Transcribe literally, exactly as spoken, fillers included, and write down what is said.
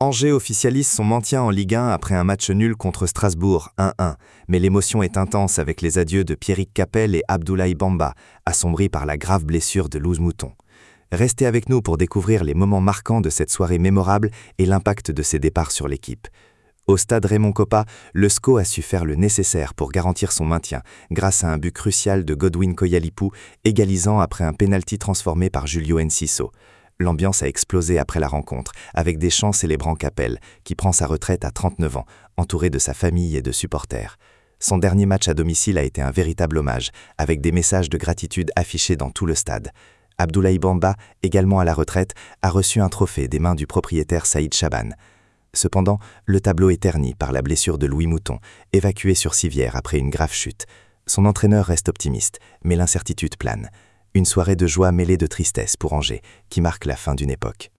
Angers officialise son maintien en Ligue un après un match nul contre Strasbourg, un un. Mais l'émotion est intense avec les adieux de Pierrick Capel et Abdoulaye Bamba, assombris par la grave blessure de Luz Mouton. Restez avec nous pour découvrir les moments marquants de cette soirée mémorable et l'impact de ses départs sur l'équipe. Au stade Raymond Kopa, le S C O a su faire le nécessaire pour garantir son maintien, grâce à un but crucial de Godwin Koyalipou, égalisant après un pénalty transformé par Julio Enciso. L'ambiance a explosé après la rencontre, avec des chants célébrant Capel, qui prend sa retraite à trente-neuf ans, entouré de sa famille et de supporters. Son dernier match à domicile a été un véritable hommage, avec des messages de gratitude affichés dans tout le stade. Abdoulaye Bamba, également à la retraite, a reçu un trophée des mains du propriétaire Saïd Chaban. Cependant, le tableau est terni par la blessure de Louis Mouton, évacué sur civière après une grave chute. Son entraîneur reste optimiste, mais l'incertitude plane. Une soirée de joie mêlée de tristesse pour Angers, qui marque la fin d'une époque.